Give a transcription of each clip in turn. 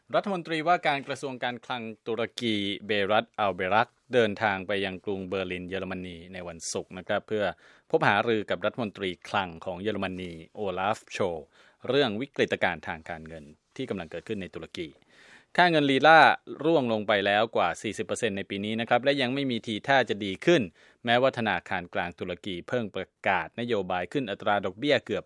รัฐมนตรีว่าการกระทรวงการคลังตุรกีเบรัตอัลเบรักเดินทางไปยังกรุงเบอร์ลินเยอรมนีในวันศุกร์นะครับเพื่อพบหารือกับรัฐมนตรีคลังของเยอรมนีโอลาฟโชเรื่องวิกฤตการณ์ทางการเงินที่กำลังเกิดขึ้นในตุรกีค่าเงินลีลาร่วงลงไปแล้วกว่า 40% ในปีนี้นะครับและยังไม่มีทีท่าจะดีขึ้นแม้ว่าธนาคารกลางตุรกีเพิ่งประกาศนโยบายขึ้นอัตราดอกเบี้ยเกือบ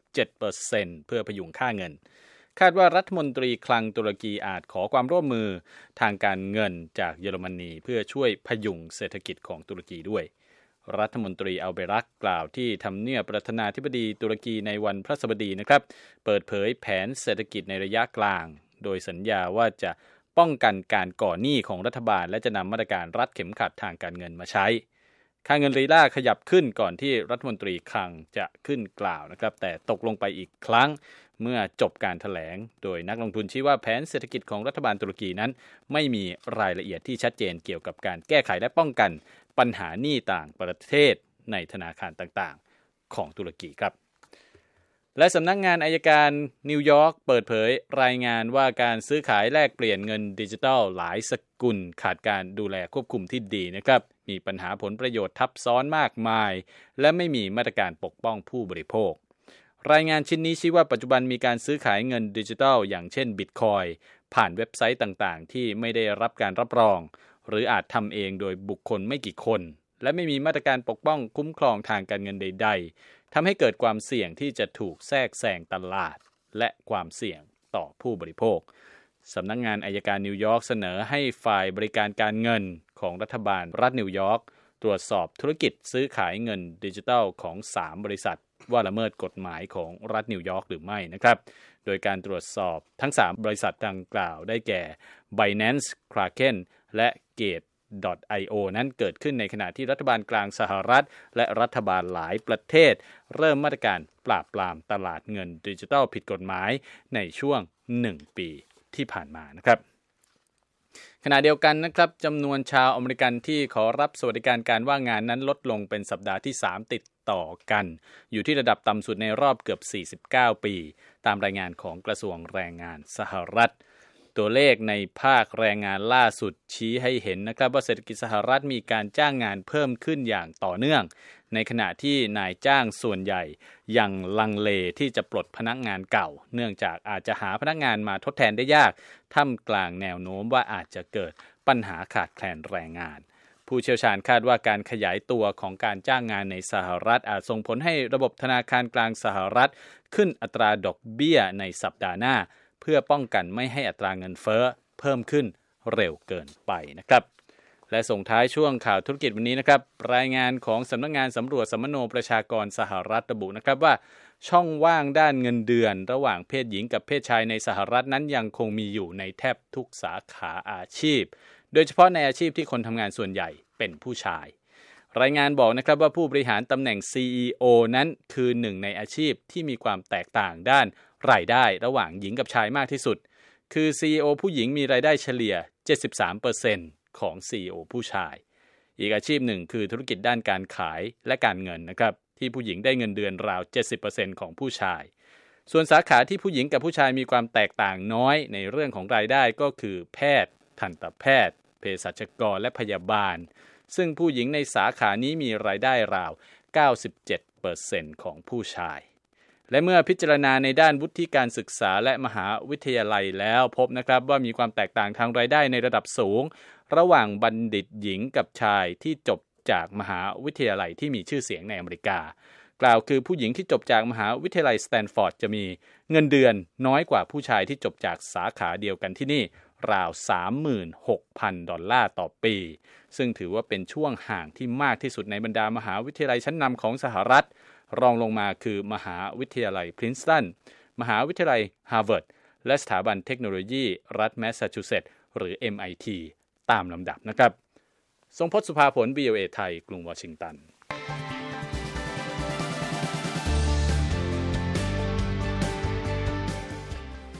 7% เพื่อพยุงค่าเงินคาดว่ารัฐมนตรีคลังตุรกีอาจขอความร่วมมือทางการเงินจากเยอรมนีเพื่อช่วยพยุงเศรษฐกิจของตุรกีด้วยรัฐมนตรีอัลเบรักกล่าวที่ทำเนียบประธานาธิบดีตุรกีในวันพฤหัสบดีนะครับเปิดเผยแผนเศรษฐกิจในระยะกลางโดยสัญญาว่าจะป้องกันการก่อหนี้ของรัฐบาลและจะนำมาตรการรัดเข็มขัดทางการเงินมาใช้ค่าเงินลีลาขยับขึ้นก่อนที่รัฐมนตรีคลังจะขึ้นกล่าวนะครับแต่ตกลงไปอีกครั้งเมื่อจบการแถลงโดยนักลงทุนชี้ว่าแผนเศรษฐกิจของรัฐบาลตุรกีนั้นไม่มีรายละเอียดที่ชัดเจนเกี่ยวกับการแก้ไขและป้องกันปัญหาหนี้ต่างประเทศในธนาคารต่างๆของตุรกีครับและสำนักงานอัยการนิวยอร์กเปิดเผยรายงานว่าการซื้อขายแลกเปลี่ยนเงินดิจิทัลหลายสกุลขาดการดูแลควบคุมที่ดีนะครับมีปัญหาผลประโยชน์ทับซ้อนมากมายและไม่มีมาตรการปกป้องผู้บริโภครายงานชิ้นนี้ชี้ว่าปัจจุบันมีการซื้อขายเงินดิจิทัลอย่างเช่นบิตคอยน์ผ่านเว็บไซต์ต่างๆที่ไม่ได้รับการรับรองหรืออาจทำเองโดยบุคคลไม่กี่คนและไม่มีมาตรการปกป้องคุ้มครองทางการเงินใดๆทำให้เกิดความเสี่ยงที่จะถูกแทรกแซงตลาดและความเสี่ยงต่อผู้บริโภคสำนักงานอัยการนิวยอร์กเสนอให้ฝ่ายบริการการเงินของรัฐบาลรัฐนิวยอร์กตรวจสอบธุรกิจซื้อขายเงินดิจิทัลของ3บริษัทว่าละเมิดกฎหมายของรัฐนิวยอร์กหรือไม่นะครับโดยการตรวจสอบทั้ง3บริษัทดังกล่าวได้แก่ Binance Kraken และ Gate.io นั้นเกิดขึ้นในขณะที่รัฐบาลกลางสหรัฐและรัฐบาลหลายประเทศเริ่มมาตรการปราบปรามตลาดเงินดิจิทัลผิดกฎหมายในช่วง1ปีที่ผ่านมานะครับขณะเดียวกันนะครับจำนวนชาวอเมริกันที่ขอรับสวัสดิการการว่างงานนั้นลดลงเป็นสัปดาห์ที่3ติดต่อกันอยู่ที่ระดับต่ำสุดในรอบเกือบ49ปีตามรายงานของกระทรวงแรงงานสหรัฐตัวเลขในภาคแรงงานล่าสุดชี้ให้เห็นนะครับว่าเศรษฐกิจสหรัฐมีการจ้างงานเพิ่มขึ้นอย่างต่อเนื่องในขณะที่นายจ้างส่วนใหญ่ยังลังเลที่จะปลดพนักงานเก่าเนื่องจากอาจจะหาพนักงานมาทดแทนได้ยากท่ามกลางแนวโน้มว่าอาจจะเกิดปัญหาขาดแคลนแรงงานผู้เชี่ยวชาญคาดว่าการขยายตัวของการจ้างงานในสหรัฐอาจส่งผลให้ระบบธนาคารกลางสหรัฐขึ้นอัตราดอกเบี้ยในสัปดาห์หน้าเพื่อป้องกันไม่ให้อัตราเงินเฟ้อเพิ่มขึ้นเร็วเกินไปนะครับและส่งท้ายช่วงข่าวธุรกิจวันนี้นะครับรายงานของสำนักงานสำรวจสัมมโนประชากรสหรัฐระบุนะครับว่าช่องว่างด้านเงินเดือนระหว่างเพศหญิงกับเพศชายในสหรัฐนั้นยังคงมีอยู่ในแทบทุกสาขาอาชีพโดยเฉพาะในอาชีพที่คนทำงานส่วนใหญ่เป็นผู้ชายรายงานบอกนะครับว่าผู้บริหารตำแหน่ง CEO นั้นคือหนึ่งในอาชีพที่มีความแตกต่างด้านรายได้ระหว่างหญิงกับชายมากที่สุดคือ CEO ผู้หญิงมีรายได้เฉลี่ย 73% ของ CEO ผู้ชายอีกอาชีพหนึ่งคือธุรกิจด้านการขายและการเงินนะครับที่ผู้หญิงได้เงินเดือนราว 70% ของผู้ชายส่วนสาขาที่ผู้หญิงกับผู้ชายมีความแตกต่างน้อยในเรื่องของรายได้ก็คือแพทย์ทันตแพทย์เภสัชกรและพยาบาลซึ่งผู้หญิงในสาขานี้มีรายได้ราว 97% ของผู้ชายและเมื่อพิจารณาในด้านวุฒิการศึกษาและมหาวิทยาลัยแล้วพบนะครับว่ามีความแตกต่างทางรายได้ในระดับสูงระหว่างบัณฑิตหญิงกับชายที่จบจากมหาวิทยาลัยที่มีชื่อเสียงในอเมริกากล่าวคือผู้หญิงที่จบจากมหาวิทยาลัยสแตนฟอร์ดจะมีเงินเดือนน้อยกว่าผู้ชายที่จบจากสาขาเดียวกันที่นี่ราว $36,000 ต่อปีซึ่งถือว่าเป็นช่วงห่างที่มากที่สุดในบรรดามหาวิทยาลัยชั้นนำของสหรัฐรองลงมาคือมหาวิทยาลัยพรินสตันมหาวิทยาลัยฮาร์วาร์ดและสถาบันเทคโนโลยีรัฐแมสซาชูเซตส์หรือ MIT ตามลำดับนะครับทรงพจน์ สุภาผล VOA ไทยกรุงวอชิงตัน